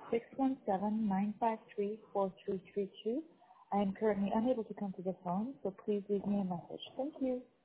617-953-4332. I am currently unable to come to the phone, so please leave me a message. Thank you.